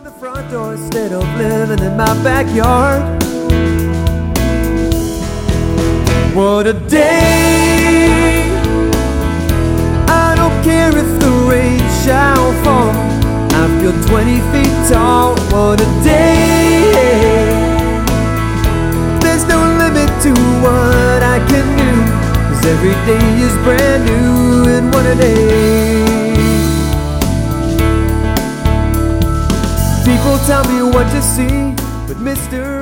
the front door instead of living in my backyard. What a day! I don't care if the rain shall fall, I feel 20 feet tall. What a day! There's no limit to what I can do, 'cause every day is brand new, and what a day. People tell me what to see, but Mr.